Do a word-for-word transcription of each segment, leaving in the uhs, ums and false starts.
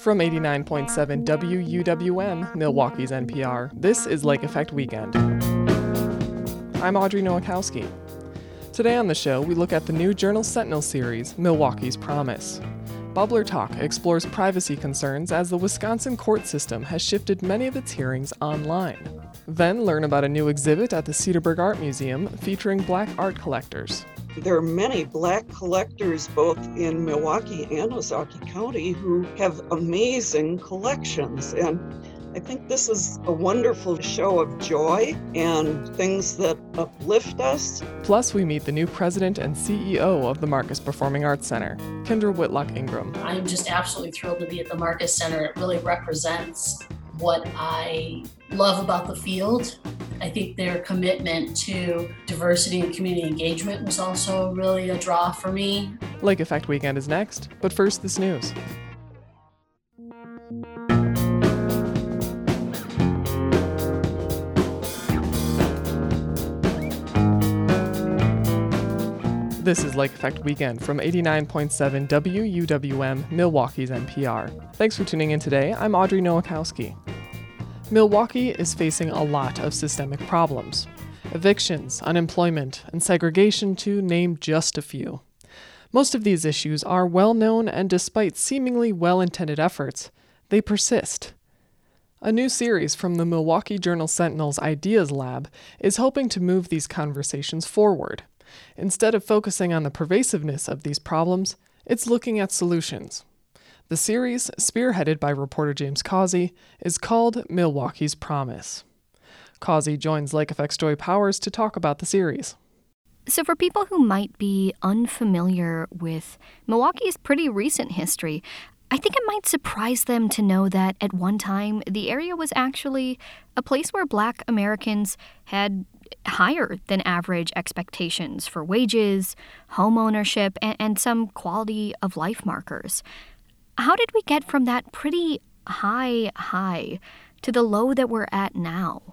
From eighty-nine point seven W U W M, Milwaukee's N P R, this is Lake Effect Weekend. I'm Audrey Nowakowski. Today on the show, we look at the new Journal Sentinel series, Milwaukee's Promise. Bubbler Talk explores privacy concerns as the Wisconsin court system has shifted many of its hearings online. Then learn about a new exhibit at the Cedarburg Art Museum featuring Black art collectors. There are many Black collectors both in Milwaukee and Ozaukee County who have amazing collections, and I think this is a wonderful show of joy and things that uplift us. Plus, we meet the new president and C E O of the Marcus Performing Arts Center, Kendra Whitlock Ingram. I'm just absolutely thrilled to be at the Marcus Center. It really represents what I love about the field. I think their commitment to diversity and community engagement was also really a draw for me. Lake Effect Weekend is next, but first this news. This is Lake Effect Weekend from eighty-nine point seven W U W M, Milwaukee's N P R. Thanks for tuning in today. I'm Audrey Nowakowski. Milwaukee is facing a lot of systemic problems. Evictions, unemployment, and segregation, to name just a few. Most of these issues are well known, and despite seemingly well-intended efforts, they persist. A new series from the Milwaukee Journal Sentinel's Ideas Lab is hoping to move these conversations forward. Instead of focusing on the pervasiveness of these problems, it's looking at solutions. The series, spearheaded by reporter James Causey, is called Milwaukee's Promise. Causey joins Lake Effect's Joy Powers to talk about the series. So for people who might be unfamiliar with Milwaukee's pretty recent history, I think it might surprise them to know that at one time, the area was actually a place where Black Americans had higher than average expectations for wages, home ownership, and, and some quality of life markers. How did we get from that pretty high high to the low that we're at now?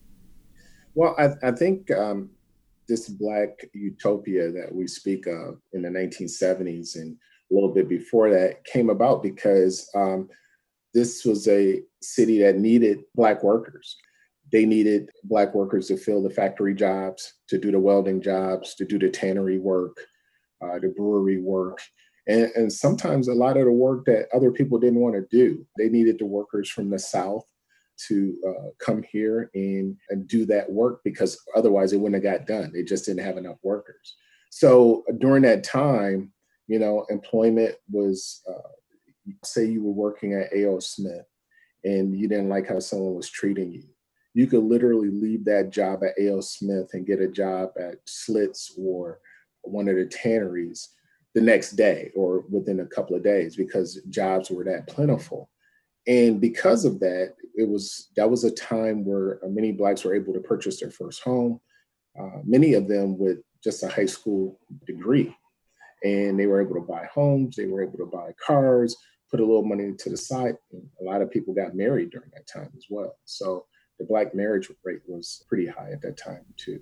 Well, I, I think um, this Black utopia that we speak of in the nineteen seventies and a little bit before that came about because um, this was a city that needed Black workers. They needed Black workers to fill the factory jobs, to do the welding jobs, to do the tannery work, uh, the brewery work. And, and sometimes a lot of the work that other people didn't want to do. They needed the workers from the South to uh, come here and, and do that work because otherwise it wouldn't have got done. They just didn't have enough workers. So during that time, you know, employment was, uh, say you were working at A O Smith and you didn't like how someone was treating you. You could literally leave that job at A O Smith and get a job at Slits or one of the tanneries the next day or within a couple of days because jobs were that plentiful. And because of that, it was that was a time where many Blacks were able to purchase their first home, uh, many of them with just a high school degree. And they were able to buy homes, they were able to buy cars, put a little money to the side. And a lot of people got married during that time as well. So the Black marriage rate was pretty high at that time too.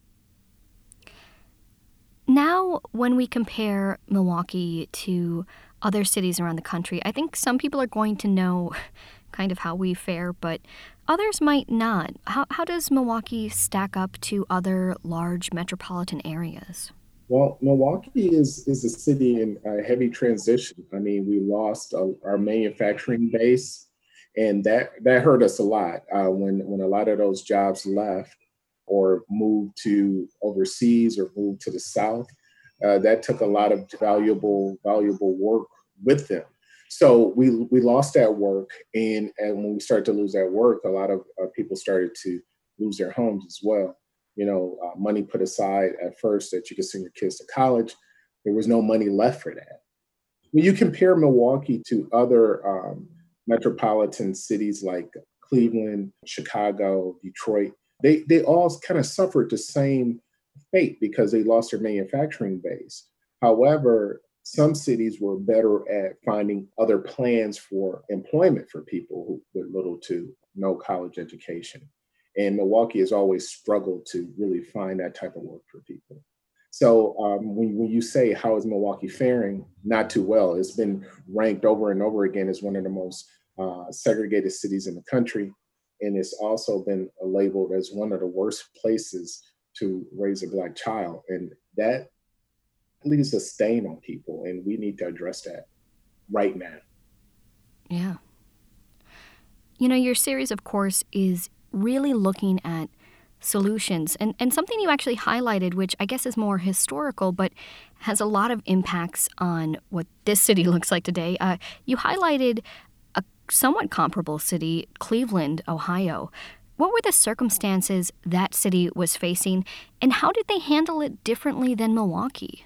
Now, when we compare Milwaukee to other cities around the country, I think some people are going to know kind of how we fare, but others might not. How, how does Milwaukee stack up to other large metropolitan areas? Well, Milwaukee is, is a city in a heavy transition. I mean, we lost uh, our manufacturing base, and that, that hurt us a lot uh, when, when a lot of those jobs left or moved to overseas or moved to the South. Uh, that took a lot of valuable, valuable work with them. So we we lost that work. And, and when we started to lose that work, a lot of uh, people started to lose their homes as well. You know, uh, money put aside at first that you could send your kids to college, there was no money left for that. When you compare Milwaukee to other um, metropolitan cities like Cleveland, Chicago, Detroit, They they all kind of suffered the same fate because they lost their manufacturing base. However, some cities were better at finding other plans for employment for people who, with little to no college education. And Milwaukee has always struggled to really find that type of work for people. So um, when, when you say, how is Milwaukee faring? Not too well. It's been ranked over and over again as one of the most uh, segregated cities in the country. And it's also been labeled as one of the worst places to raise a Black child. And that leaves a stain on people. And we need to address that right now. Yeah. You know, your series, of course, is really looking at solutions. And, and something you actually highlighted, which I guess is more historical, but has a lot of impacts on what this city looks like today. Uh, you highlighted a somewhat comparable city, Cleveland, Ohio. What were the circumstances that city was facing, and how did they handle it differently than Milwaukee?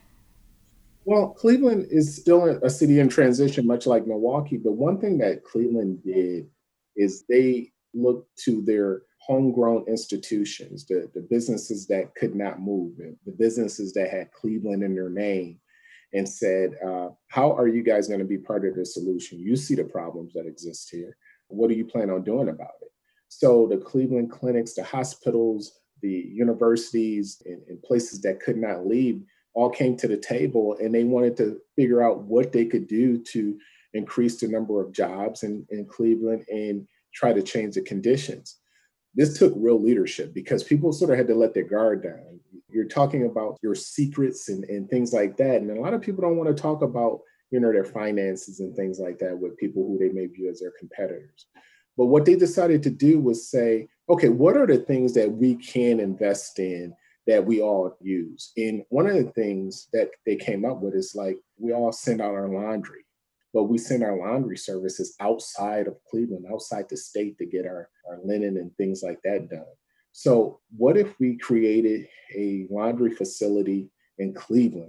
Well, Cleveland is still a city in transition, much like Milwaukee. But one thing that Cleveland did is they looked to their homegrown institutions, the, the businesses that could not move, the businesses that had Cleveland in their name, and said, uh, how are you guys going to be part of the solution? You see the problems that exist here. What do you plan on doing about it? So the Cleveland clinics, the hospitals, the universities, and, and places that could not leave all came to the table, and they wanted to figure out what they could do to increase the number of jobs in, in Cleveland and try to change the conditions. This took real leadership because people sort of had to let their guard down. You're talking about your secrets and, and things like that. And a lot of people don't want to talk about, you know, their finances and things like that with people who they may view as their competitors. But what they decided to do was say, okay, what are the things that we can invest in that we all use? And one of the things that they came up with is like, we all send out our laundry. But we send our laundry services outside of Cleveland, outside the state to get our, our linen and things like that done. So what if we created a laundry facility in Cleveland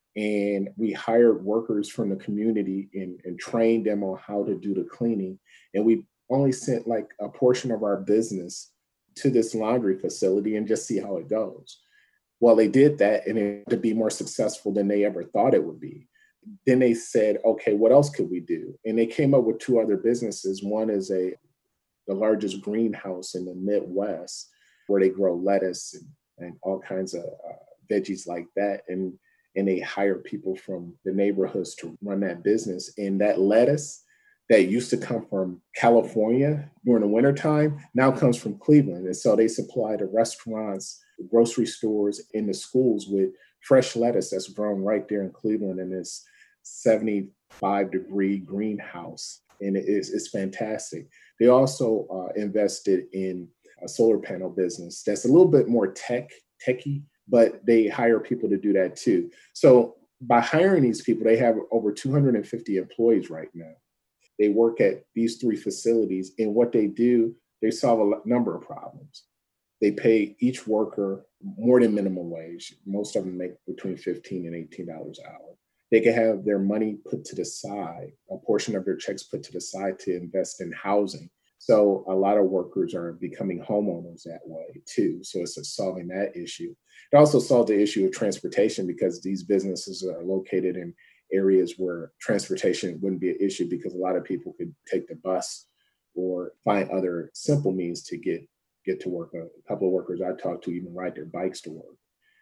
and we hired workers from the community and, and trained them on how to do the cleaning, and we only sent like a portion of our business to this laundry facility and just see how it goes? Well, they did that, and it to be more successful than they ever thought it would be. Then they said, okay, what else could we do? And they came up with two other businesses. One is a the largest greenhouse in the Midwest, where they grow lettuce and, and all kinds of uh, veggies like that. And, and they hire people from the neighborhoods to run that business. And that lettuce that used to come from California during the wintertime now comes from Cleveland. And so they supply the restaurants, the grocery stores, and the schools with fresh lettuce that's grown right there in Cleveland in this seventy-five degree greenhouse. And it is, it's fantastic. They also uh, invested in a solar panel business that's a little bit more tech, techy, but they hire people to do that too. So by hiring these people, they have over two hundred fifty employees right now. They work at these three facilities, and what they do, they solve a number of problems. They pay each worker more than minimum wage. Most of them make between fifteen dollars and eighteen dollars an hour. They can have their money put to the side, a portion of their checks put to the side to invest in housing. So a lot of workers are becoming homeowners that way too. So it's solving that issue. It also solved the issue of transportation because these businesses are located in areas where transportation wouldn't be an issue because a lot of people could take the bus or find other simple means to get, get to work. A couple of workers I talked to even ride their bikes to work.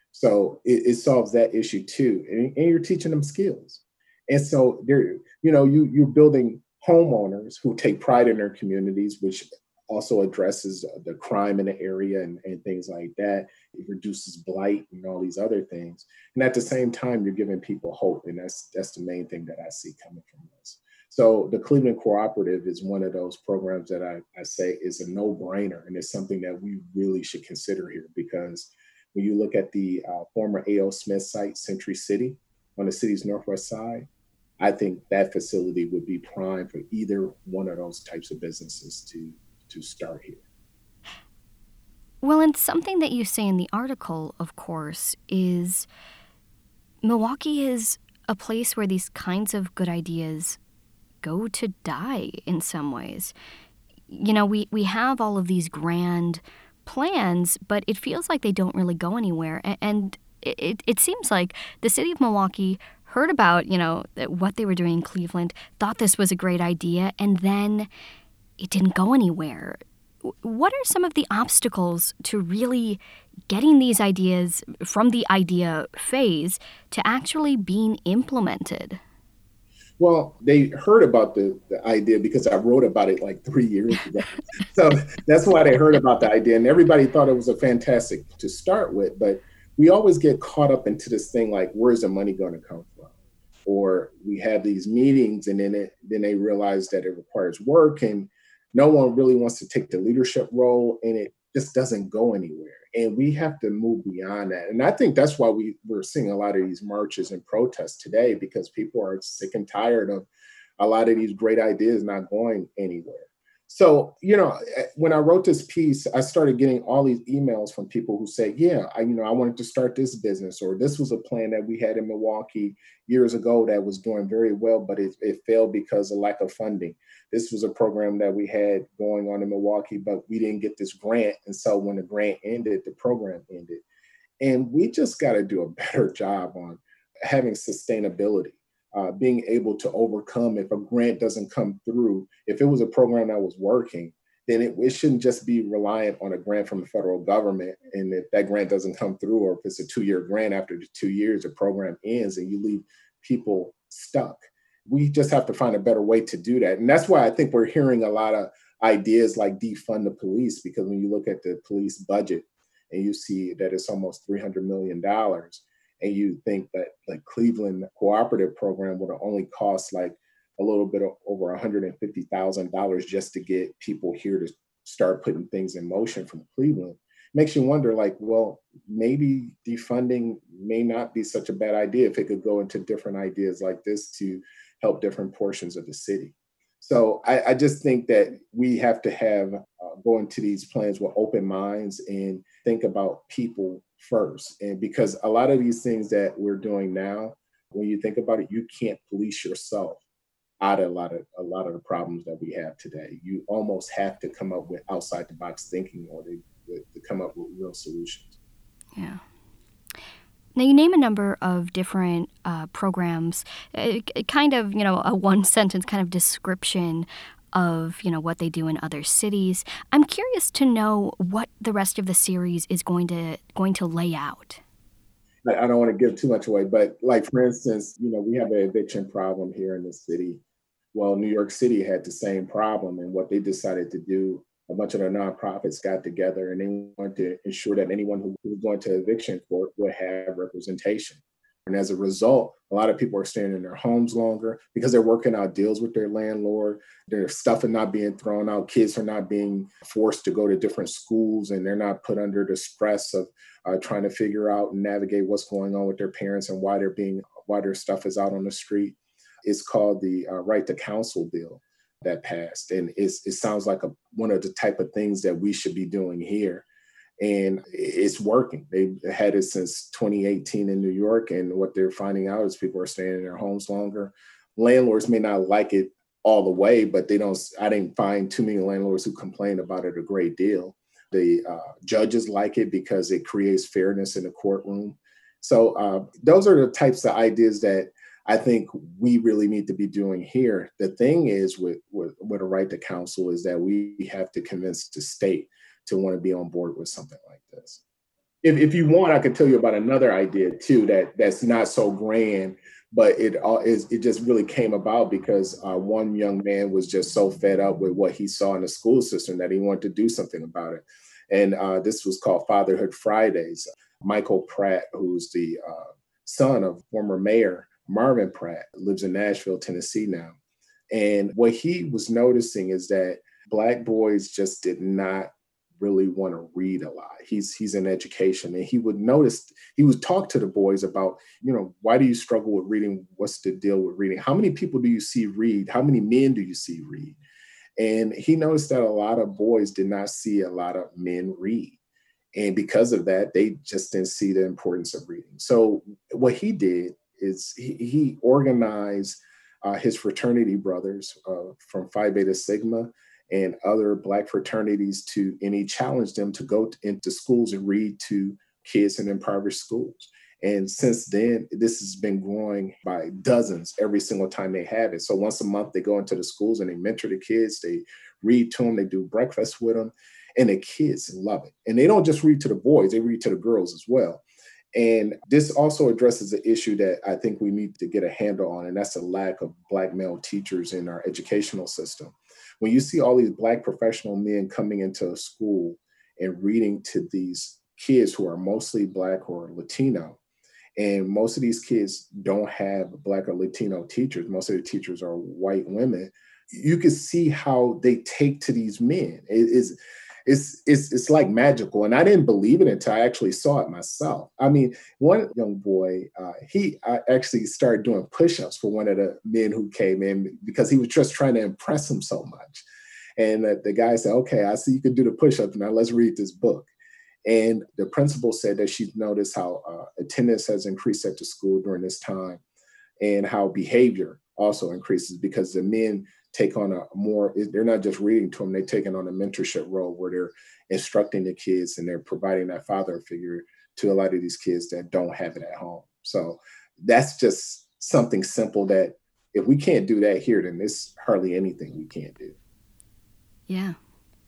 So it, it solves that issue too. And, and you're teaching them skills. And so they're, you know, you, you're building homeowners who take pride in their communities, which also addresses the crime in the area and, and things like that. It reduces blight and all these other things. And at the same time, you're giving people hope. And that's that's the main thing that I see coming from this. So the Cleveland Cooperative is one of those programs that I, I say is a no-brainer. And it's something that we really should consider here because when you look at the uh, former A L. Smith site, Century City, on the city's northwest side, I think that facility would be prime for either one of those types of businesses to, to start here. Well, and something that you say in the article, of course, is Milwaukee is a place where these kinds of good ideas go to die in some ways. You know, we, we have all of these grand plans, but it feels like they don't really go anywhere. And it, it seems like the city of Milwaukee heard about, you know, what they were doing in Cleveland, thought this was a great idea, and then it didn't go anywhere. what are some of the obstacles to really getting these ideas from the idea phase to actually being implemented? Well, they heard about the, the idea because I wrote about it like three years ago. So that's why they heard about the idea. And everybody thought it was a fantastic to start with. But we always get caught up into this thing like, where's the money going to come from? Or we have these meetings and then it, then they realize that it requires work and no one really wants to take the leadership role and it just doesn't go anywhere. And we have to move beyond that. And I think that's why we, we're seeing a lot of these marches and protests today, because people are sick and tired of a lot of these great ideas not going anywhere. So, you know, when I wrote this piece, I started getting all these emails from people who say, yeah, I, you know, I wanted to start this business, or this was a plan that we had in Milwaukee years ago that was doing very well, but it, it failed because of lack of funding. This was a program that we had going on in Milwaukee, but we didn't get this grant. And so when the grant ended, the program ended. And we just got to do a better job on having sustainability. Uh, being able to overcome if a grant doesn't come through. If it was a program that was working, then it, it shouldn't just be reliant on a grant from the federal government. And if that grant doesn't come through, or if it's a two-year grant, after the two years, the program ends and you leave people stuck. We just have to find a better way to do that. And that's why I think we're hearing a lot of ideas like defund the police, because when you look at the police budget and you see that it's almost three hundred million dollars, and you think that like Cleveland cooperative program would only cost like a little bit of over one hundred fifty thousand dollars just to get people here to start putting things in motion from Cleveland. Makes you wonder, like, well, maybe defunding may not be such a bad idea if it could go into different ideas like this to help different portions of the city. So I, I just think that we have to have uh, go into these plans with open minds and think about people first. And because a lot of these things that we're doing now, when you think about it, you can't police yourself out of a lot of a lot of the problems that we have today. You almost have to come up with outside the box thinking or to, to come up with real solutions. Yeah. Now, you name a number of different uh, programs, uh, kind of, you know, a one-sentence kind of description of, you know, what they do in other cities. I'm curious to know what the rest of the series is going to going to lay out. I don't want to give too much away, but like, for instance, you know, we have an eviction problem here in the city. Well, New York City had the same problem, and what they decided to do, a bunch of the nonprofits got together and they wanted to ensure that anyone who was going to eviction court would have representation. And as a result, a lot of people are staying in their homes longer because they're working out deals with their landlord. Their stuff is not being thrown out. Kids are not being forced to go to different schools, and they're not put under the stress of uh, trying to figure out and navigate what's going on with their parents and why they're being why their stuff is out on the street. It's called the uh, Right to Counsel bill that passed. And it's, it sounds like a, one of the type of things that we should be doing here. And it's working. They've had it since twenty eighteen in New York. And what they're finding out is people are staying in their homes longer. Landlords may not like it all the way, but they don't, I didn't find too many landlords who complain about it a great deal. The uh, judges like it because it creates fairness in the courtroom. So uh, those are the types of ideas that I think we really need to be doing here. The thing is with, with, with a right to counsel is that we have to convince the state to want to be on board with something like this. If, if you want, I could tell you about another idea too that that's not so grand, but it all is. It just really came about because uh, one young man was just so fed up with what he saw in the school system that he wanted to do something about it. And uh, this was called Fatherhood Fridays. Michael Pratt, who's the uh, son of former mayor Marvin Pratt, lives in Nashville, Tennessee now. And what he was noticing is that Black boys just did not really want to read a lot. He's he's in education, and he would notice, he would talk to the boys about, you know, why do you struggle with reading? What's the deal with reading? How many people do you see read? How many men do you see read? And he noticed that a lot of boys did not see a lot of men read. And because of that, they just didn't see the importance of reading. So what he did is he, he organized uh, his fraternity brothers uh, from Phi Beta Sigma and other Black fraternities to, and he challenged them to go to, into schools and read to kids in impoverished schools. And since then, this has been growing by dozens every single time they have it. So once a month, they go into the schools and they mentor the kids. They read to them. They do breakfast with them. And the kids love it. And they don't just read to the boys. They read to the girls as well. And this also addresses the issue that I think we need to get a handle on, and that's the lack of Black male teachers in our educational system. When you see all these Black professional men coming into a school and reading to these kids who are mostly Black or Latino, and most of these kids don't have Black or Latino teachers, most of the teachers are white women, you can see how they take to these men. It is It's, it's it's like magical. And I didn't believe it until I actually saw it myself. I mean, one young boy, uh, he I actually started doing push-ups for one of the men who came in because he was just trying to impress him so much. And uh, the guy said, okay, I see you can do the push-ups. Now let's read this book. And the principal said that she's noticed how uh, attendance has increased at the school during this time and how behavior also increases because the men take on a more, they're not just reading to them, they're taking on a mentorship role where they're instructing the kids and they're providing that father figure to a lot of these kids that don't have it at home. So that's just something simple that if we can't do that here, then there's hardly anything we can't do. Yeah.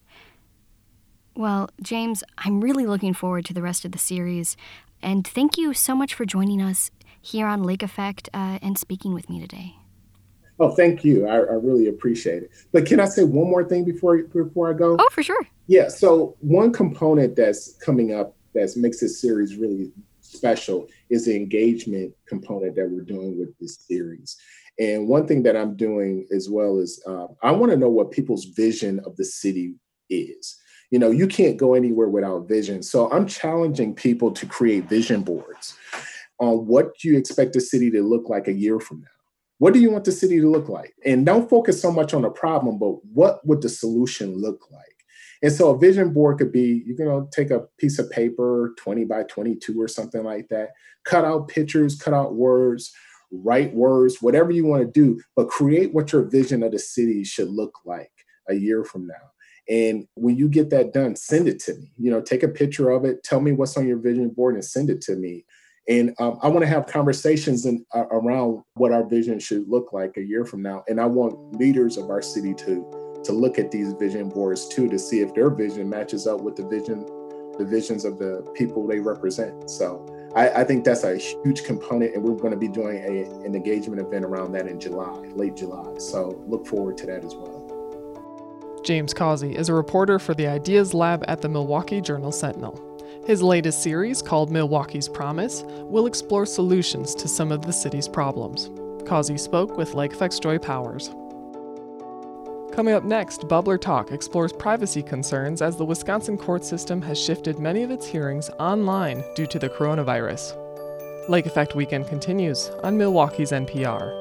Well, James, I'm really looking forward to the rest of the series. And thank you so much for joining us here on Lake Effect uh, and speaking with me today. Oh, thank you. I, I really appreciate it. But can I say one more thing before before I go? Oh, for sure. Yeah. So one component that's coming up that makes this series really special is the engagement component that we're doing with this series. And one thing that I'm doing as well is uh, I want to know what people's vision of the city is. You know, you can't go anywhere without vision. So I'm challenging people to create vision boards on what you expect the city to look like a year from now. What do you want the city to look like? And don't focus so much on the problem, but what would the solution look like? And so a vision board could be, you know, take a piece of paper, twenty by twenty-two or something like that, cut out pictures, cut out words, write words, whatever you want to do, but create what your vision of the city should look like a year from now. And when you get that done, send it to me. You know, take a picture of it, tell me what's on your vision board and send it to me. And um, I want to have conversations in, uh, around what our vision should look like a year from now. And I want leaders of our city to, to look at these vision boards too, to see if their vision matches up with the vision, the visions of the people they represent. So I, I think that's a huge component. And we're going to be doing a, an engagement event around that in July, late July. So look forward to that as well. James Causey is a reporter for the Ideas Lab at the Milwaukee Journal-Sentinel. His latest series, called Milwaukee's Promise, will explore solutions to some of the city's problems. Causey spoke with Lake Effect's Joy Powers. Coming up next, Bubbler Talk explores privacy concerns as the Wisconsin court system has shifted many of its hearings online due to the coronavirus. Lake Effect Weekend continues on Milwaukee's N P R.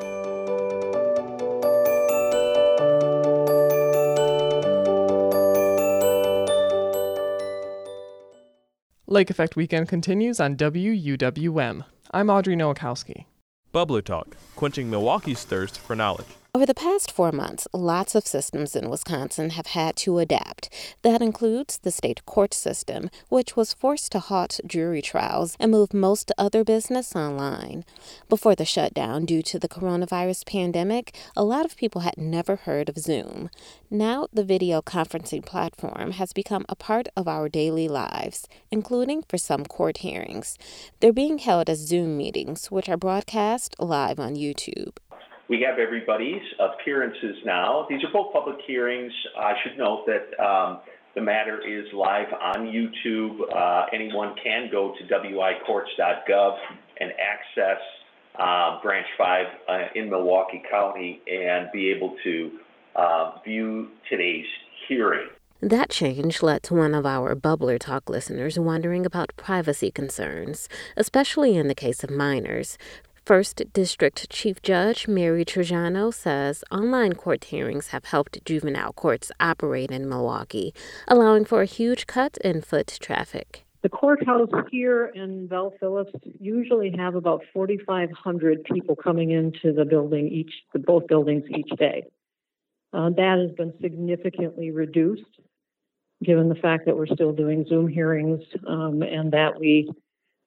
Lake Effect Weekend continues on W U W M. I'm Audrey Nowakowski. Bubbler Talk, quenching Milwaukee's thirst for knowledge. Over the past four months, lots of systems in Wisconsin have had to adapt. That includes the state court system, which was forced to halt jury trials and move most other business online. Before the shutdown due to the coronavirus pandemic, a lot of people had never heard of Zoom. Now, the video conferencing platform has become a part of our daily lives, including for some court hearings. They're being held as Zoom meetings, which are broadcast live on YouTube. We have everybody's appearances now. These are both public hearings. I should note that um, the matter is live on YouTube. Uh, anyone can go to w i courts dot gov and access uh, Branch five uh, in Milwaukee County and be able to uh, view today's hearing. That change led to one of our Bubbler Talk listeners wondering about privacy concerns, especially in the case of minors. First District Chief Judge Mary Trajano says online court hearings have helped juvenile courts operate in Milwaukee, allowing for a huge cut in foot traffic. The courthouse here in Bell Phillips usually have about forty-five hundred people coming into the building each, the both buildings each day. Uh, that has been significantly reduced, given the fact that we're still doing Zoom hearings um, and that we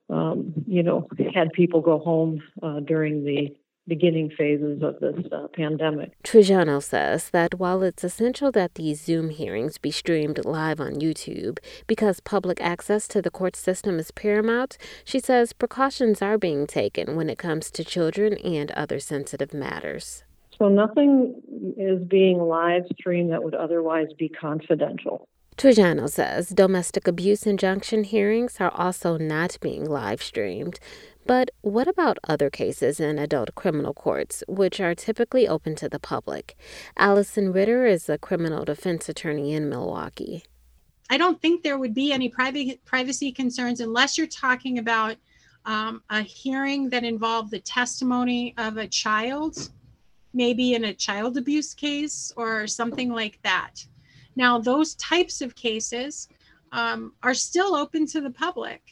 um, you know, had people go home uh, during the beginning phases of this uh, pandemic. Trajano says that while it's essential that these Zoom hearings be streamed live on YouTube because public access to the court system is paramount, she says precautions are being taken when it comes to children and other sensitive matters. So nothing is being live streamed that would otherwise be confidential. Trajano says domestic abuse injunction hearings are also not being live streamed. But what about other cases in adult criminal courts, which are typically open to the public? Allison Ritter is a criminal defense attorney in Milwaukee. I don't think there would be any private privacy concerns unless you're talking about um, a hearing that involved the testimony of a child, maybe in a child abuse case or something like that. Now, those types of cases um, are still open to the public.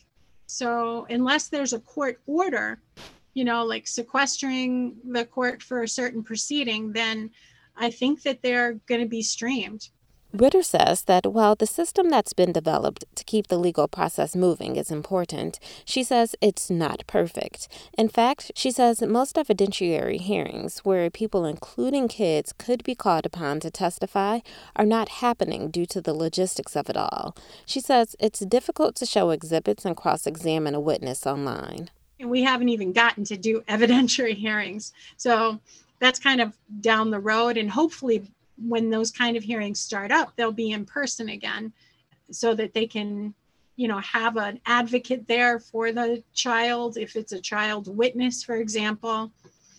So unless there's a court order, you know, like sequestering the court for a certain proceeding, then I think that they're going to be streamed. Ritter says that while the system that's been developed to keep the legal process moving is important, she says it's not perfect. In fact, she says most evidentiary hearings where people, including kids, could be called upon to testify are not happening due to the logistics of it all. She says it's difficult to show exhibits and cross-examine a witness online. And we haven't even gotten to do evidentiary hearings. So that's kind of down the road, and hopefully when those kind of hearings start up, they'll be in person again so that they can, you know, have an advocate there for the child. If it's a child witness, for example,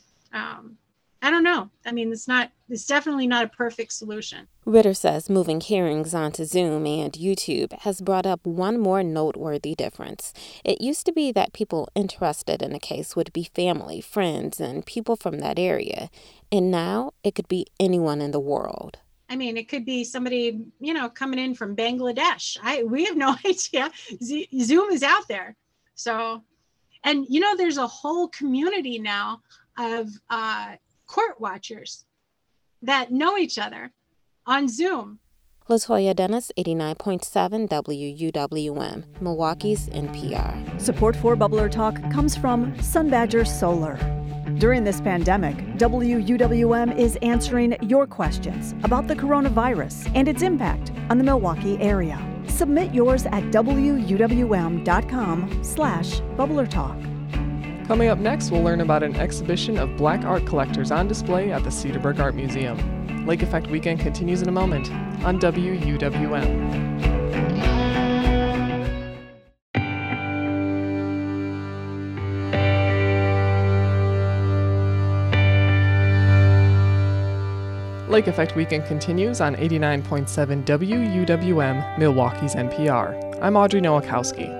um, I don't know. I mean, it's not, it's definitely not a perfect solution. Ritter says moving hearings onto Zoom and YouTube has brought up one more noteworthy difference. It used to be that people interested in a case would be family, friends, and people from that area. And now it could be anyone in the world. I mean, it could be somebody, you know, coming in from Bangladesh. I we have no idea. Z- Zoom is out there. So, and, you know, there's a whole community now of uh, court watchers that know each other on Zoom. Latoya Dennis, eighty-nine point seven W U W M, Milwaukee's N P R. Support for Bubbler Talk comes from Sunbadger Solar. During this pandemic, W U W M is answering your questions about the coronavirus and its impact on the Milwaukee area. Submit yours at W U W M dot com slash Bubbler Talk. Coming up next, we'll learn about an exhibition of Black art collectors on display at the Cedarburg Art Museum. Lake Effect Weekend continues in a moment on W U W M. Lake Effect Weekend continues on eighty-nine point seven W U W M, Milwaukee's N P R. I'm Audrey Nowakowski.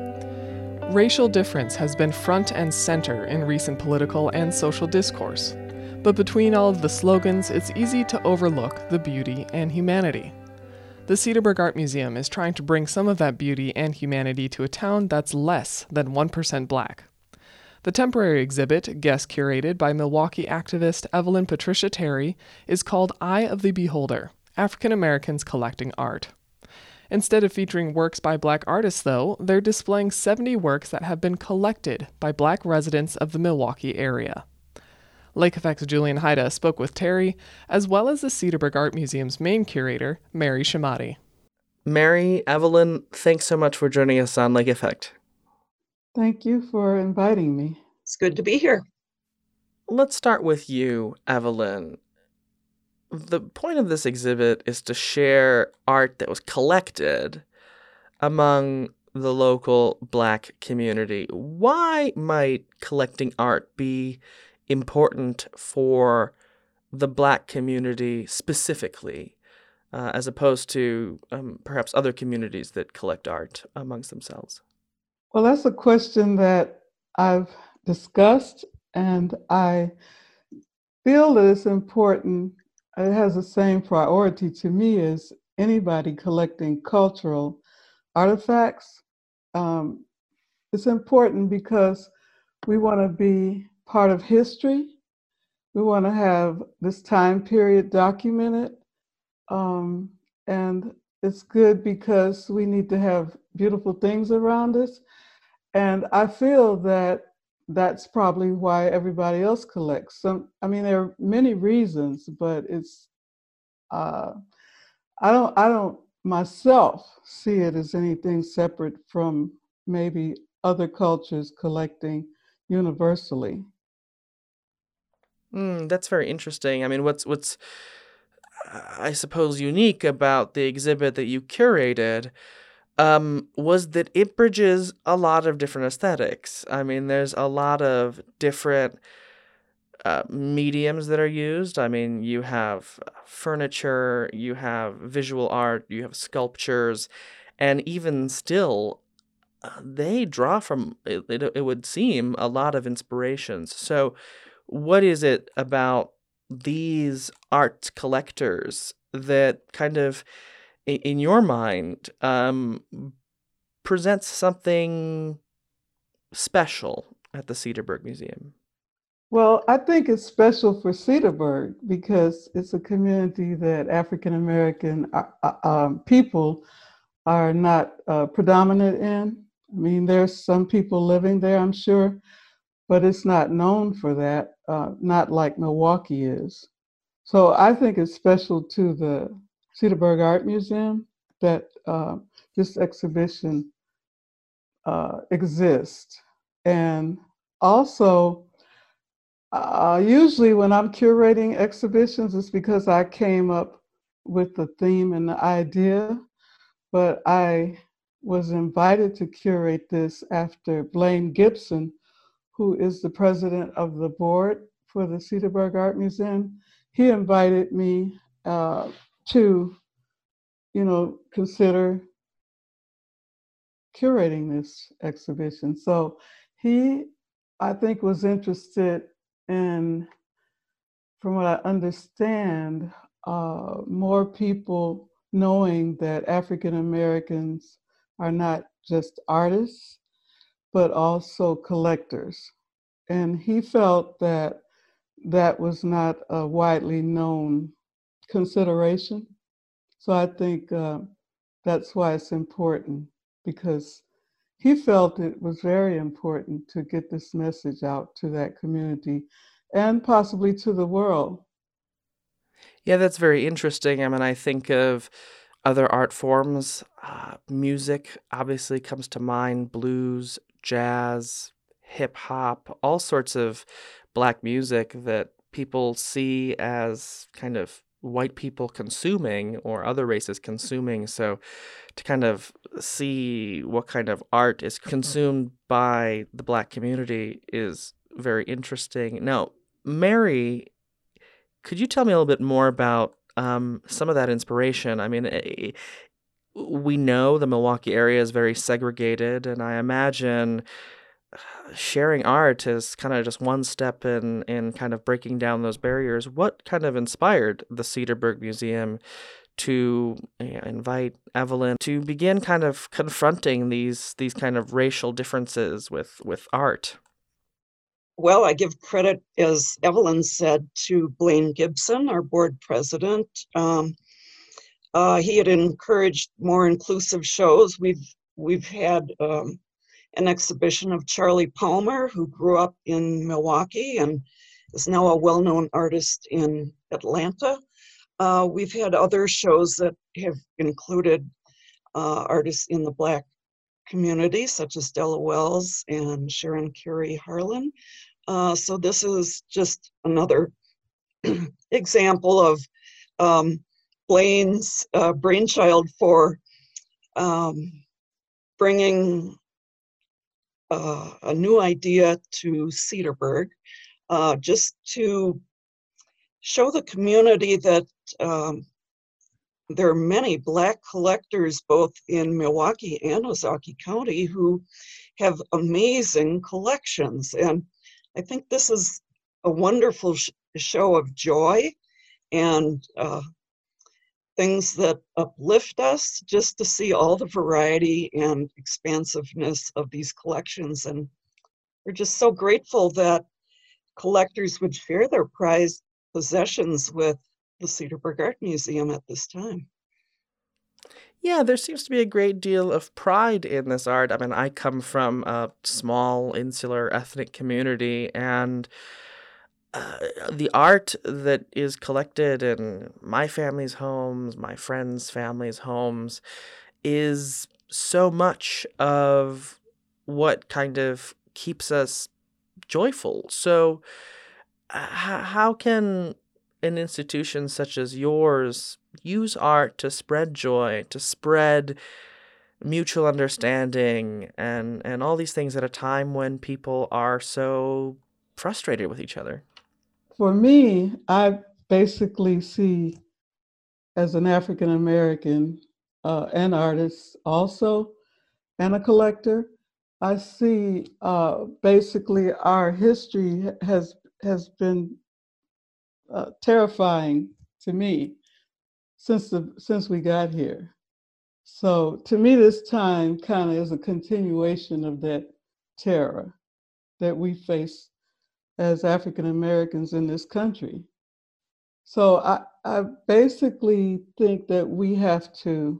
Racial difference has been front and center in recent political and social discourse. But between all of the slogans, it's easy to overlook the beauty and humanity. The Cedarburg Art Museum is trying to bring some of that beauty and humanity to a town that's less than one percent black. The temporary exhibit, guest curated by Milwaukee activist Evelyn Patricia Terry, is called Eye of the Beholder, African Americans Collecting Art. Instead of featuring works by black artists, though, they're displaying seventy works that have been collected by black residents of the Milwaukee area. Lake Effect's Julian Haida spoke with Terry, as well as the Cedarburg Art Museum's main curator, Mary Shamati. Mary, Evelyn, thanks so much for joining us on Lake Effect. Thank you for inviting me. It's good to be here. Let's start with you, Evelyn. The point of this exhibit is to share art that was collected among the local black community. Why might collecting art be important for the black community specifically, uh, as opposed to um, perhaps other communities that collect art amongst themselves? Well, that's a question that I've discussed, and I feel that it's important. It has the same priority to me as anybody collecting cultural artifacts. Um, it's important because we want to be part of history. We want to have this time period documented. Um, and it's good because we need to have beautiful things around us. and I feel that that's probably why everybody else collects. Some, I mean, there are many reasons, but it's, uh, I don't, I don't myself see it as anything separate from maybe other cultures collecting universally. Mm, that's very interesting. I mean, what's what's I suppose unique about the exhibit that you curated um, was that it bridges a lot of different aesthetics. I mean, there's a lot of different uh, mediums that are used. I mean, you have furniture, you have visual art, you have sculptures, and even still, uh, they draw from, it, it, it would seem, a lot of inspirations. So, what is it about these art collectors that kind of, i- in your mind, um, presents something special at the Cedarburg Museum? Well, I think it's special for Cedarburg because it's a community that African American uh, uh, um, people are not uh, predominant in. I mean, there's some people living there, I'm sure, but it's not known for that, uh, not like Milwaukee is. So I think it's special to the Cedarburg Art Museum that uh, this exhibition uh, exists. And also, uh, usually when I'm curating exhibitions, it's because I came up with the theme and the idea, but I was invited to curate this after Blaine Gibson, who is the president of the board for the Cedarburg Art Museum. He invited me uh, to, you know, consider curating this exhibition. So he, I think, was interested in, from what I understand, uh, more people knowing that African Americans are not just artists, but also collectors. And he felt that that was not a widely known consideration. So I think uh, that's why it's important, because he felt it was very important to get this message out to that community and possibly to the world. Yeah, that's very interesting. I mean, I think of other art forms. Uh, music obviously comes to mind, blues, jazz, hip hop, all sorts of black music that people see as kind of white people consuming or other races consuming. So to kind of see what kind of art is consumed by the black community is very interesting. Now, Mary, could you tell me a little bit more about um, some of that inspiration? I mean, eh, we know the Milwaukee area is very segregated, and I imagine uh, sharing art is kind of just one step in in kind of breaking down those barriers. What kind of inspired the Cedarburg Museum to eh, invite Evelyn to begin kind of confronting these these kind of racial differences with with art? Well, I give credit, as Evelyn said, to Blaine Gibson, our board president. Um, uh, he had encouraged more inclusive shows. We've we've had um, an exhibition of Charlie Palmer, who grew up in Milwaukee and is now a well-known artist in Atlanta. Uh, we've had other shows that have included uh, artists in the Black community, such as Della Wells and Sharon Carey Harlan. Uh, so this is just another example of um, Blaine's uh, brainchild for um, bringing uh, a new idea to Cedarburg, uh, just to show the community that um, there are many Black collectors both in Milwaukee and Ozaukee County who have amazing collections. And I think this is a wonderful sh- show of joy and uh, things that uplift us, just to see all the variety and expansiveness of these collections. And we're just so grateful that collectors would share their prized possessions with the Cedarburg Art Museum at this time. Yeah, there seems to be a great deal of pride in this art. I mean, I come from a small insular ethnic community, and uh, the art that is collected in my family's homes, my friends' families' homes, is so much of what kind of keeps us joyful. So, h- how can an institution such as yours use art to spread joy, to spread mutual understanding, and, and all these things at a time when people are so frustrated with each other? For me, I basically see, as an African American, uh, an artist also, and a collector, I see uh, basically our history has has been uh, terrifying to me since the since we got here. So to me, this time kind of is a continuation of that terror that we face as African Americans in this country. So I, I basically think that we have to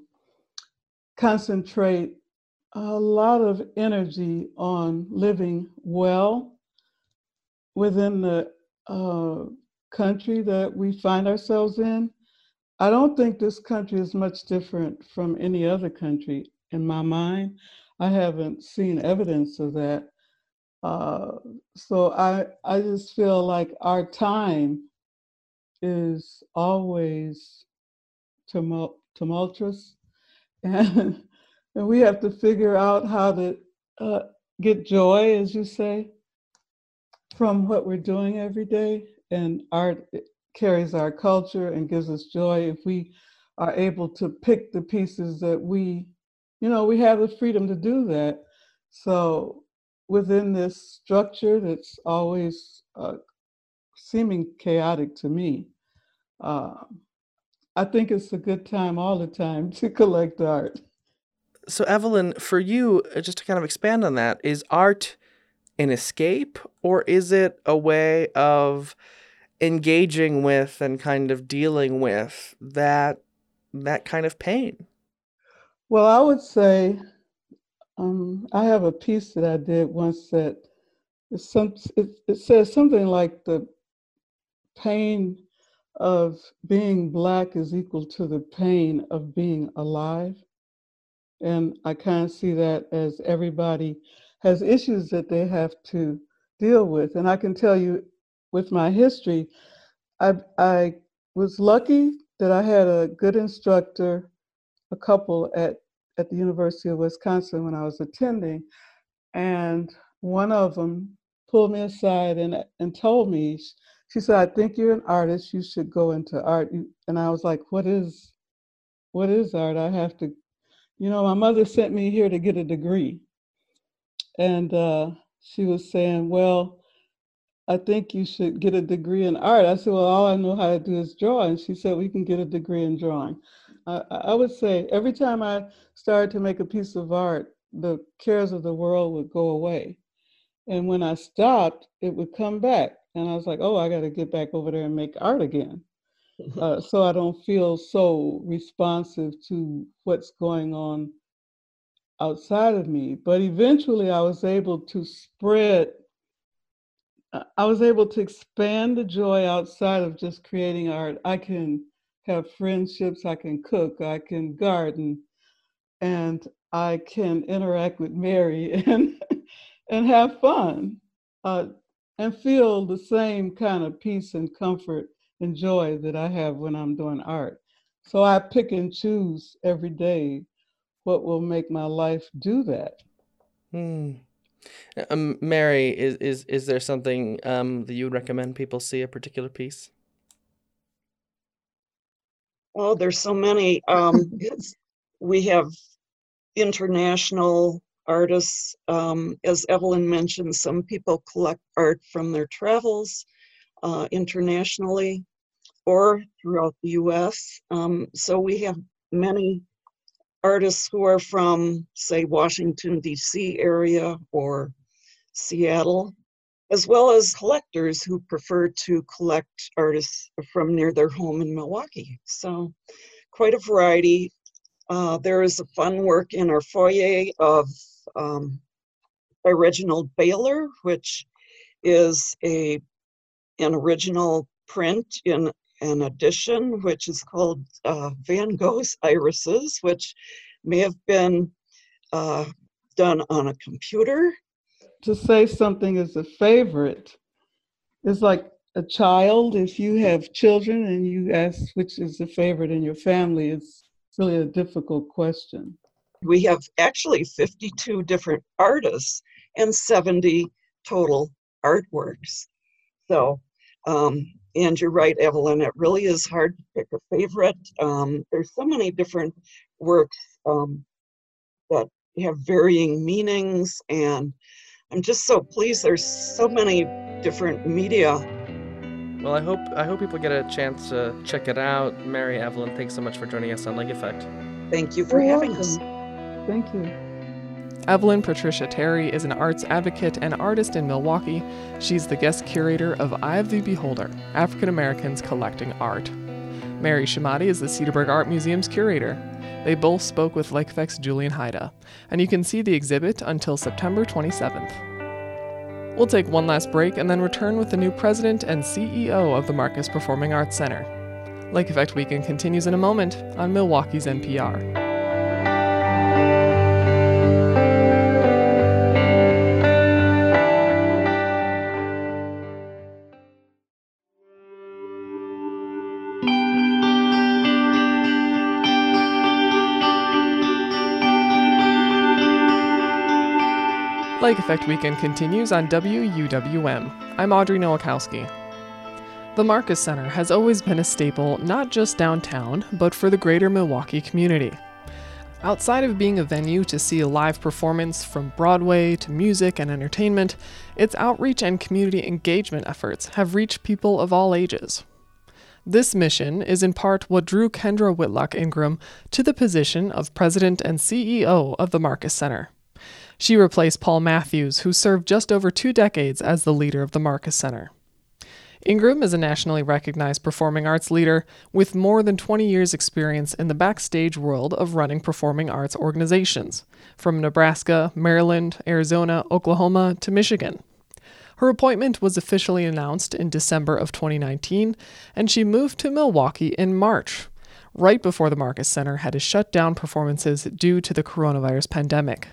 concentrate a lot of energy on living well within the uh, country that we find ourselves in. I don't think this country is much different from any other country in my mind. I haven't seen evidence of that. Uh, so I, I just feel like our time is always tumult, tumultuous, and, and we have to figure out how to uh, get joy, as you say, from what we're doing every day. And art carries our culture and gives us joy if we are able to pick the pieces that we, you know, we have the freedom to do that. So within this structure that's always uh, seeming chaotic to me, uh, I think it's a good time all the time to collect art. So, Evelyn, for you, uh, just to kind of expand on that, is art an escape, or is it a way of engaging with and kind of dealing with that that kind of pain? Well, I would say um, I have a piece that I did once that it's some, it, it says something like the pain of being Black is equal to the pain of being alive. And I kind of see that as everybody has issues that they have to deal with. And I can tell you with my history, I, I was lucky that I had a good instructor, a couple at, at the University of Wisconsin when I was attending. And one of them pulled me aside and, and told me, she said, I think you're an artist, you should go into art. And I was like, what is, what is art? I have to, you know, my mother sent me here to get a degree. And uh, she was saying, well, I think you should get a degree in art. I said, well, all I know how to do is draw. And she said, we can get a degree in drawing. I, I would say every time I started to make a piece of art, the cares of the world would go away. And when I stopped, it would come back. And I was like, oh, I got to get back over there and make art again. Uh, so I don't feel so responsive to what's going on outside of me. But eventually I was able to spread, I was able to expand the joy outside of just creating art. I can have friendships, I can cook, I can garden, and I can interact with Mary and, and have fun uh, and feel the same kind of peace and comfort and joy that I have when I'm doing art. So I pick and choose every day what will make my life do that. Hmm. Um, Mary, is, is is there something um, that you would recommend people see, a particular piece? Oh, there's so many. Um, we have international artists. Um, as Evelyn mentioned, some people collect art from their travels uh, internationally or throughout the U S. Um, so we have many artists who are from, say, Washington, D C area or Seattle, as well as collectors who prefer to collect artists from near their home in Milwaukee. So quite a variety. Uh, there is a fun work in our foyer of um, by Reginald Baylor, which is a an original print in an edition, which is called uh, Van Gogh's Irises, which may have been uh, done on a computer. To say something is a favorite is like a child. If you have children and you ask which is the favorite in your family, it's really a difficult question. We have actually fifty-two different artists and seventy total artworks. So, um, and you're right, Evelyn, it really is hard to pick a favorite. Um, there's so many different works um, that have varying meanings, and I'm just so pleased there's so many different media. Well, I hope I hope people get a chance to check it out. Mary, Evelyn, thanks so much for joining us on Lake Effect. Thank you for You're having welcome. us. Thank you. Evelyn Patricia Terry is an arts advocate and artist in Milwaukee. She's the guest curator of Eye of the Beholder, African Americans Collecting Art. Mary Shimati is the Cedarburg Art Museum's curator. They both spoke with Lake Effect's Julian Haida, and you can see the exhibit until September twenty-seventh. We'll take one last break and then return with the new president and C E O of the Marcus Performing Arts Center. Lake Effect Weekend continues in a moment on Milwaukee's N P R. Lake Effect Weekend continues on W U W M. I'm Audrey Nowakowski. The Marcus Center has always been a staple not just downtown, but for the greater Milwaukee community. Outside of being a venue to see a live performance from Broadway to music and entertainment, its outreach and community engagement efforts have reached people of all ages. This mission is in part what drew Kendra Whitlock Ingram to the position of president and C E O of the Marcus Center. She replaced Paul Matthews, who served just over two decades as the leader of the Marcus Center. Ingram is a nationally recognized performing arts leader with more than twenty years' experience in the backstage world of running performing arts organizations, from Nebraska, Maryland, Arizona, Oklahoma, to Michigan. Her appointment was officially announced in December of twenty nineteen, and she moved to Milwaukee in March, right before the Marcus Center had to shut down performances due to the coronavirus pandemic.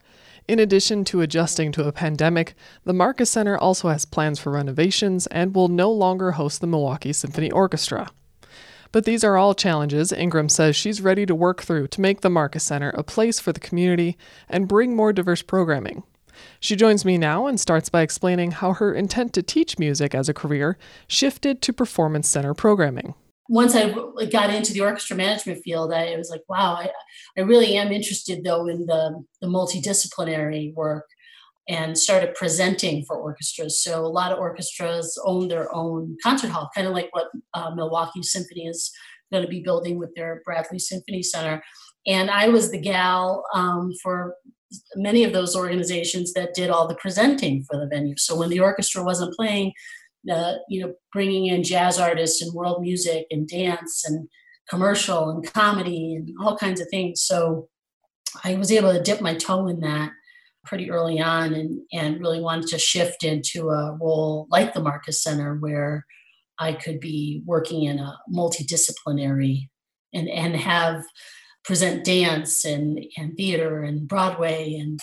In addition to adjusting to a pandemic, the Marcus Center also has plans for renovations and will no longer host the Milwaukee Symphony Orchestra. But these are all challenges Ingram says she's ready to work through to make the Marcus Center a place for the community and bring more diverse programming. She joins me now and starts by explaining how her intent to teach music as a career shifted to performance center programming. Once I got into the orchestra management field, I was like, wow, I, I really am interested, though, in the, the multidisciplinary work, and started presenting for orchestras. So a lot of orchestras own their own concert hall, kind of like what uh, Milwaukee Symphony is going to be building with their Bradley Symphony Center. And I was the gal um, for many of those organizations that did all the presenting for the venue. So when the orchestra wasn't playing, Uh, you know, bringing in jazz artists and world music and dance and commercial and comedy and all kinds of things. So I was able to dip my toe in that pretty early on, and, and really wanted to shift into a role like the Marcus Center, where I could be working in a multidisciplinary and, and have present dance and, and theater and Broadway and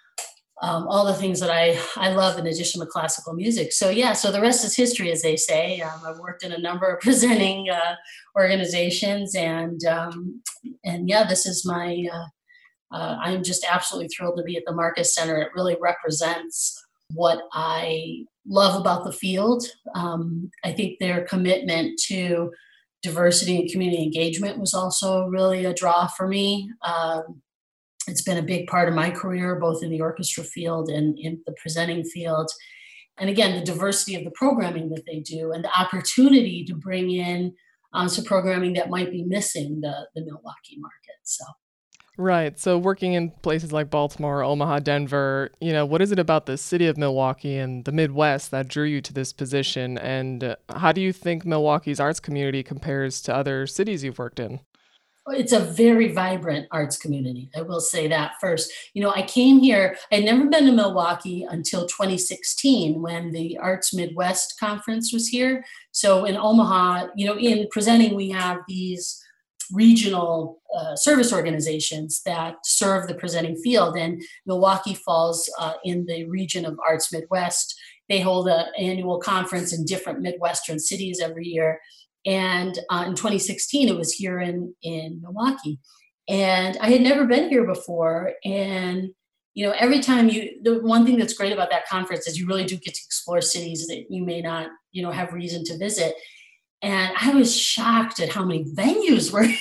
Um, all the things that I, I love in addition to classical music. So yeah, so the rest is history, as they say. Um, I've worked in a number of presenting uh, organizations, and um, and yeah, this is my, uh, uh, I'm just absolutely thrilled to be at the Marcus Center. It really represents what I love about the field. Um, I think their commitment to diversity and community engagement was also really a draw for me. Um, It's been a big part of my career, both in the orchestra field and in the presenting field. And again, the diversity of the programming that they do, and the opportunity to bring in um, some programming that might be missing the, the Milwaukee market. So, Right. So working in places like Baltimore, Omaha, Denver, you know, what is it about the city of Milwaukee and the Midwest that drew you to this position? And uh, how do you think Milwaukee's arts community compares to other cities you've worked in? It's a very vibrant arts community. I will say that first. You know, I came here, I'd never been to Milwaukee until twenty sixteen when the Arts Midwest Conference was here. So in Omaha, you know, in presenting, we have these regional uh, service organizations that serve the presenting field, and Milwaukee falls uh, in the region of Arts Midwest. They hold an annual conference in different Midwestern cities every year. And uh, in twenty sixteen, it was here in, in Milwaukee. And I had never been here before. And, you know, every time you, the one thing that's great about that conference is you really do get to explore cities that you may not, you know, have reason to visit. And I was shocked at how many venues were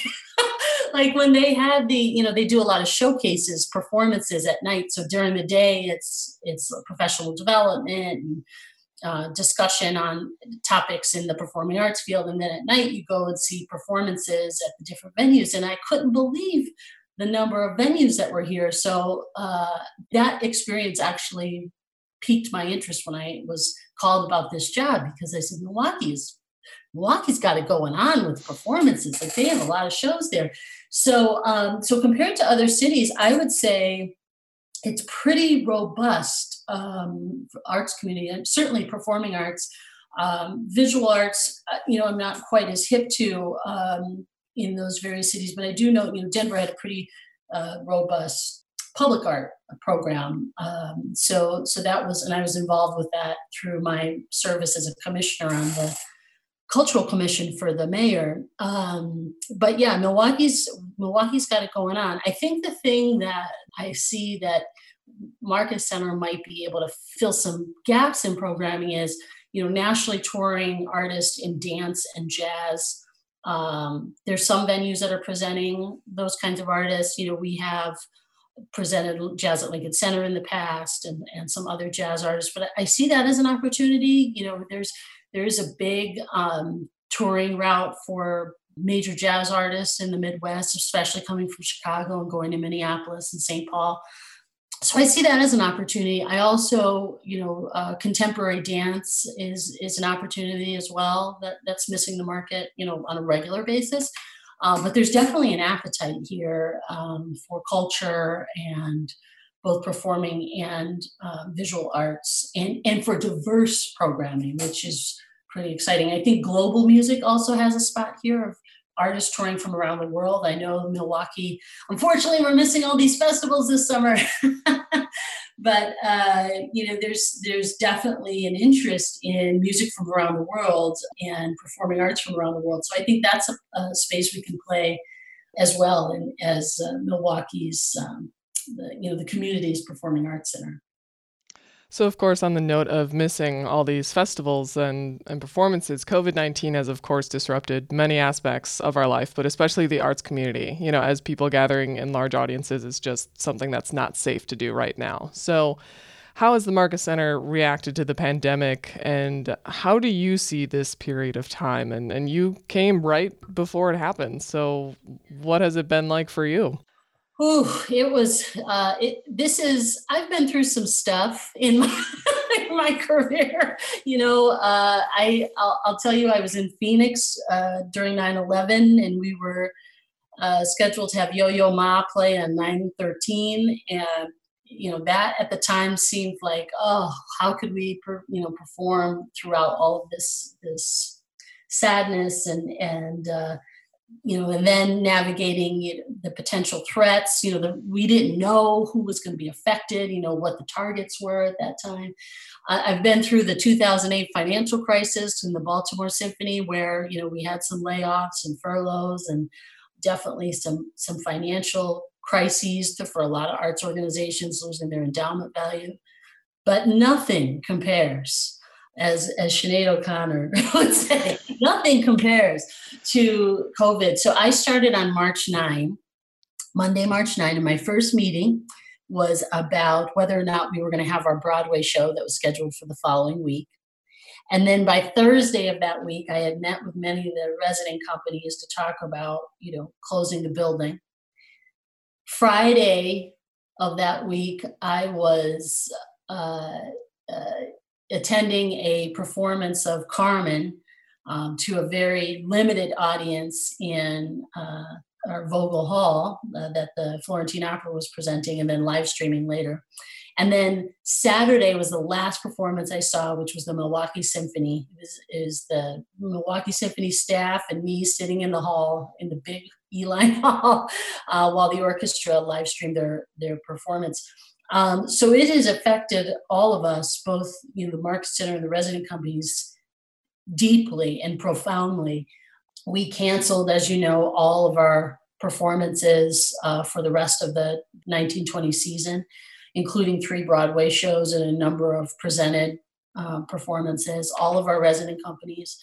like when they had the, you know, they do a lot of showcases, performances at night. So during the day, it's, it's professional development and Uh, discussion on topics in the performing arts field. And then at night you go and see performances at the different venues. And I couldn't believe the number of venues that were here. So uh, that experience actually piqued my interest when I was called about this job, because I said, Milwaukee's, Milwaukee's got it going on with performances. Like they have a lot of shows there. So, um, so compared to other cities, I would say it's pretty robust um, arts community, and certainly performing arts, um, visual arts. Uh, you know, I'm not quite as hip to um, in those various cities, but I do know, you know, Denver had a pretty uh, robust public art program. Um, so, so that was, and I was involved with that through my service as a commissioner on the cultural commission for the mayor. Um, but yeah, Milwaukee's, Milwaukee's got it going on. I think the thing that I see that Marcus Center might be able to fill some gaps in programming is, you know, nationally touring artists in dance and jazz. Um, there's some venues that are presenting those kinds of artists. You know, we have presented jazz at Lincoln Center in the past, and, and some other jazz artists, but I see that as an opportunity. You know, there's, there is a big um, touring route for major jazz artists in the Midwest, especially coming from Chicago and going to Minneapolis and Saint Paul. So I see that as an opportunity. I also, you know, uh, contemporary dance is is an opportunity as well that, that's missing the market, you know, on a regular basis. Uh, but there's definitely an appetite here um, for culture and both performing and uh, visual arts, and, and for diverse programming, which is pretty exciting. I think global music also has a spot here of artists touring from around the world. I know Milwaukee, unfortunately, we're missing all these festivals this summer. But, uh, you know, there's there's definitely an interest in music from around the world and performing arts from around the world. So I think that's a, a space we can play as well, and as uh, Milwaukee's, um, the, you know, the community's performing arts center. So, of course, on the note of missing all these festivals and, and performances, COVID nineteen has, of course, disrupted many aspects of our life, but especially the arts community. You know, as people gathering in large audiences is just something that's not safe to do right now. So how has the Marcus Center reacted to the pandemic, and how do you see this period of time? And, and you came right before it happened. So what has it been like for you? Ooh, it was, uh, it, this is, I've been through some stuff in my, in my career. You know, uh, I, I'll, I'll tell you, I was in Phoenix uh, during nine eleven, and we were uh, scheduled to have Yo-Yo Ma play on nine thirteen. And, you know, that at the time seemed like, oh, how could we, per, you know, perform throughout all of this, this sadness and, and, uh, you know, and then navigating you know, the potential threats, you know, the, we didn't know who was going to be affected, you know, what the targets were at that time. Uh, I've been through the two thousand eight financial crisis in the Baltimore Symphony, where, you know, we had some layoffs and furloughs, and definitely some, some financial crises to, for a lot of arts organizations losing their endowment value. But nothing compares, as as Sinead O'Connor would say, nothing compares to COVID. So I started on March ninth, Monday, March ninth, and my first meeting was about whether or not we were going to have our Broadway show that was scheduled for the following week. And then by Thursday of that week, I had met with many of the resident companies to talk about, you know, closing the building. Friday of that week, I was uh, uh, attending a performance of Carmen um, to a very limited audience in uh, or Vogel Hall uh, that the Florentine Opera was presenting, and then live streaming later. And then Saturday was the last performance I saw, which was the Milwaukee Symphony. It was, it was the Milwaukee Symphony staff and me sitting in the hall, in the big E-Line Hall, uh, while the orchestra live streamed their, their performance. Um, so it has affected all of us, both you know, the Marcus Center and the resident companies, deeply and profoundly. We canceled, as you know, all of our performances uh, for the rest of the nineteen twenty season, including three Broadway shows and a number of presented uh, performances, all of our resident companies.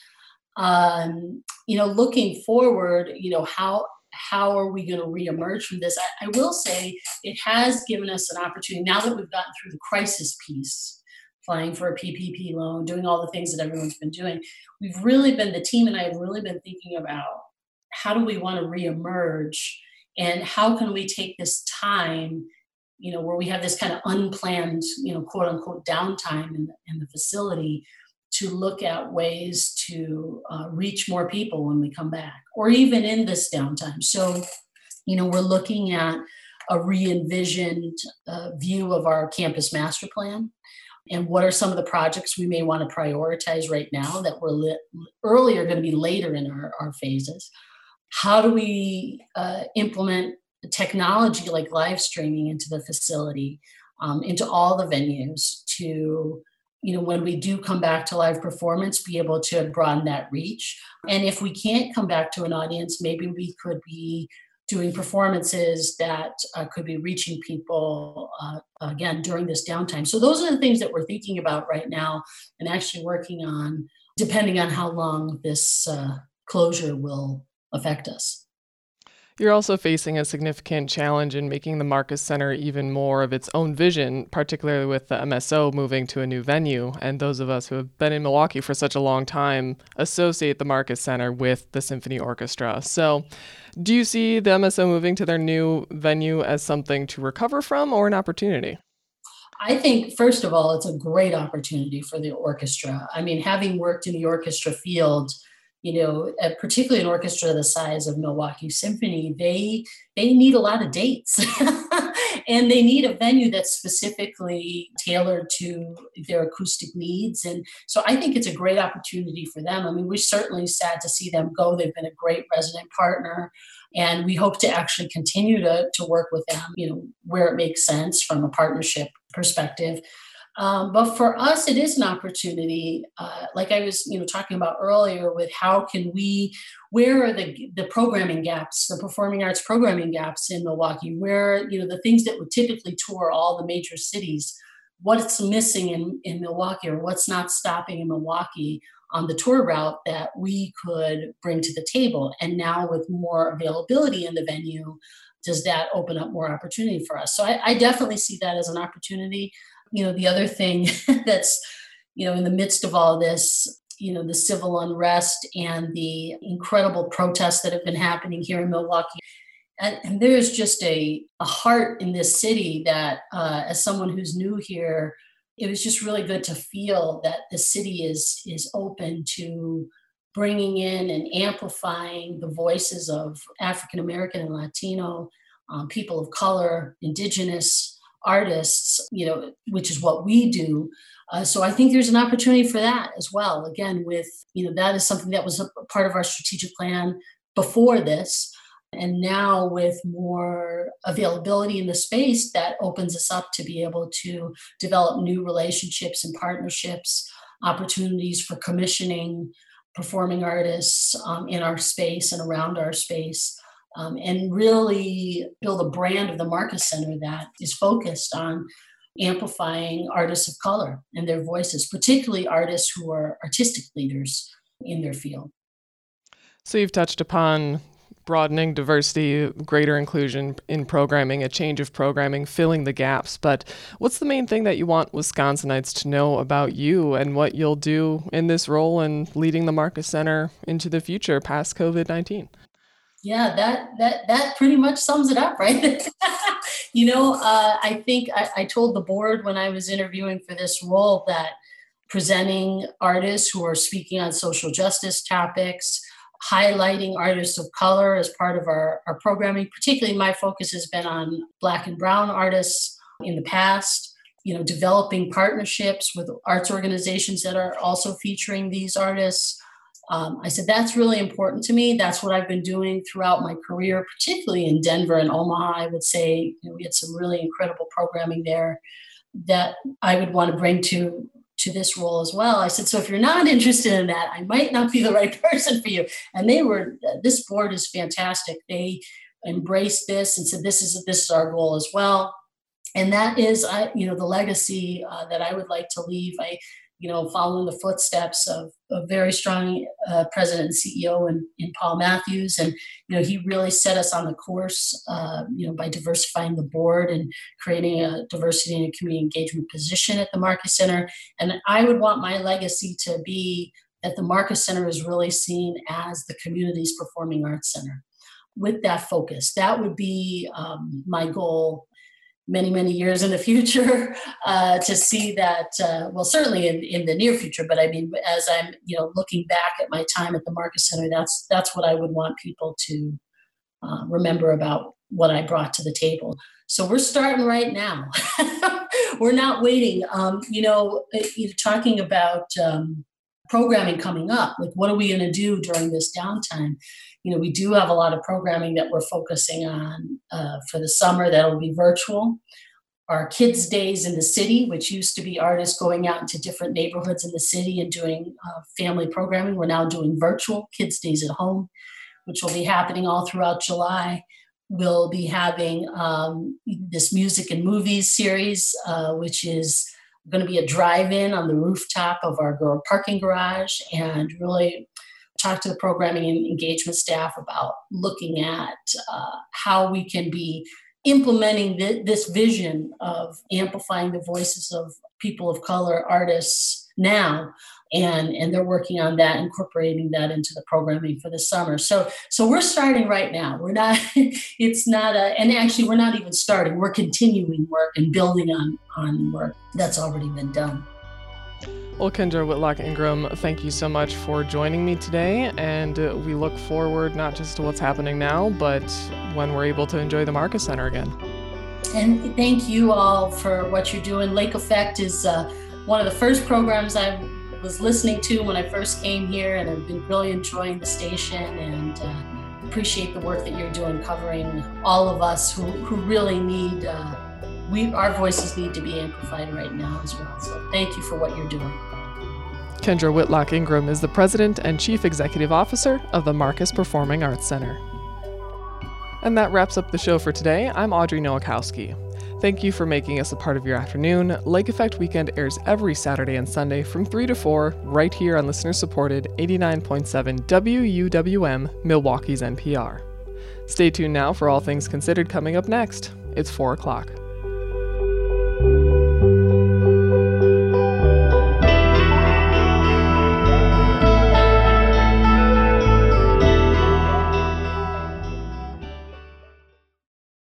Um, you know, looking forward, you know, how how are we going to reemerge from this? I, I will say it has given us an opportunity, now that we've gotten through the crisis piece, applying for a P P P loan, doing all the things that everyone's been doing. We've really been, the team and I have really been thinking about how do we want to reemerge, and how can we take this time, you know, where we have this kind of unplanned, you know, quote unquote downtime in the, in the facility, to look at ways to uh, reach more people when we come back, or even in this downtime. So, you know, we're looking at a re-envisioned uh, view of our campus master plan, and what are some of the projects we may want to prioritize right now that were lit earlier, going to be later in our, our phases. How do we uh, implement technology like live streaming into the facility, um, into all the venues, to, you know, when we do come back to live performance, be able to broaden that reach. And if we can't come back to an audience, maybe we could be doing performances that uh, could be reaching people, uh, again, during this downtime. So those are the things that we're thinking about right now and actually working on, depending on how long this uh, closure will affect us. You're also facing a significant challenge in making the Marcus Center even more of its own vision, particularly with the M S O moving to a new venue. And those of us who have been in Milwaukee for such a long time associate the Marcus Center with the symphony orchestra. So do you see the M S O moving to their new venue as something to recover from, or an opportunity? I think, first of all, it's a great opportunity for the orchestra. I mean, having worked in the orchestra field, you know, particularly an orchestra the size of Milwaukee Symphony, they they need a lot of dates. And they need a venue that's specifically tailored to their acoustic needs. And so I think it's a great opportunity for them. I mean, we're certainly sad to see them go. They've been a great resident partner, and we hope to actually continue to, to work with them, you know, where it makes sense from a partnership perspective. Um, but for us, it is an opportunity, uh, like I was, you know, talking about earlier, with how can we, where are the the programming gaps, the performing arts programming gaps in Milwaukee, where, you know, the things that would typically tour all the major cities, what's missing in, in Milwaukee, or what's not stopping in Milwaukee on the tour route that we could bring to the table. And now with more availability in the venue, does that open up more opportunity for us? So I, I definitely see that as an opportunity. You know, the other thing that's, you know, in the midst of all this, you know, the civil unrest and the incredible protests that have been happening here in Milwaukee. And, and there's just a, a heart in this city that, uh, as someone who's new here, it was just really good to feel that the city is, is open to bringing in and amplifying the voices of African American and Latino um, people of color, Indigenous artists, you know, which is what we do. Uh, so I think there's an opportunity for that as well. Again, with, you know, that is something that was a part of our strategic plan before this. And now with more availability in the space, that opens us up to be able to develop new relationships and partnerships, opportunities for commissioning performing artists um, in our space and around our space. Um, and really build a brand of the Marcus Center that is focused on amplifying artists of color and their voices, particularly artists who are artistic leaders in their field. So you've touched upon broadening diversity, greater inclusion in programming, a change of programming, filling the gaps. But what's the main thing that you want Wisconsinites to know about you and what you'll do in this role and leading the Marcus Center into the future past COVID nineteen? Yeah, that that that pretty much sums it up, right? you know, uh, I think I, I told the board when I was interviewing for this role that presenting artists who are speaking on social justice topics, highlighting artists of color as part of our, our programming. Particularly, my focus has been on Black and Brown artists in the past, you know, developing partnerships with arts organizations that are also featuring these artists. Um, I said, that's really important to me. That's what I've been doing throughout my career, particularly in Denver and Omaha. I would say, you know, we had some really incredible programming there that I would want to bring to, to this role as well. I said, so if you're not interested in that, I might not be the right person for you. And they were, this board is fantastic. They embraced this and said, this is, this is our goal as well. And that is, I, you know, the legacy uh, that I would like to leave. I, you know, following the footsteps of a very strong uh, president and C E O in, in Paul Matthews. And, you know, he really set us on the course, uh, you know, by diversifying the board and creating a diversity and community engagement position at the Marcus Center. And I would want my legacy to be that the Marcus Center is really seen as the community's performing arts center with that focus. That would be um, my goal many, many years in the future, uh, to see that, uh, well, certainly in, in the near future, but I mean, as I'm, you know, looking back at my time at the Marcus Center, that's, that's what I would want people to uh, remember about what I brought to the table. So we're starting right now. We're not waiting. Um, you know, you're talking about um, programming coming up. Like, what are we going to do during this downtime? You know, we do have a lot of programming that we're focusing on uh, for the summer that will be virtual. Our Kids Days in the City, which used to be artists going out into different neighborhoods in the city and doing uh, family programming. We're now doing virtual Kids Days at Home, which will be happening all throughout July. We'll be having um, this music and movies series, uh, which is going to be a drive-in on the rooftop of our parking garage, and really talk to the programming and engagement staff about looking at uh, how we can be implementing th- this vision of amplifying the voices of people of color artists now. And, and they're working on that, incorporating that into the programming for the summer. So, so we're starting right now. We're not, it's not a, and actually we're not even starting. We're continuing work and building on, on work that's already been done. Well, Kendra Whitlock Ingram, thank you so much for joining me today, and uh, we look forward not just to what's happening now, but when we're able to enjoy the Marcus Center again. And thank you all for what you're doing. Lake Effect is uh, one of the first programs I was listening to when I first came here, and I've been really enjoying the station, and uh, appreciate the work that you're doing covering all of us who, who really need uh, We, our voices need to be amplified right now as well. So thank you for what you're doing. Kendra Whitlock Ingram is the President and Chief Executive Officer of the Marcus Performing Arts Center. And that wraps up the show for today. I'm Audrey Nowakowski. Thank you for making us a part of your afternoon. Lake Effect Weekend airs every Saturday and Sunday from three to four, right here on listener-supported eighty-nine point seven W U W M, Milwaukee's N P R. Stay tuned now for All Things Considered coming up next. It's four o'clock.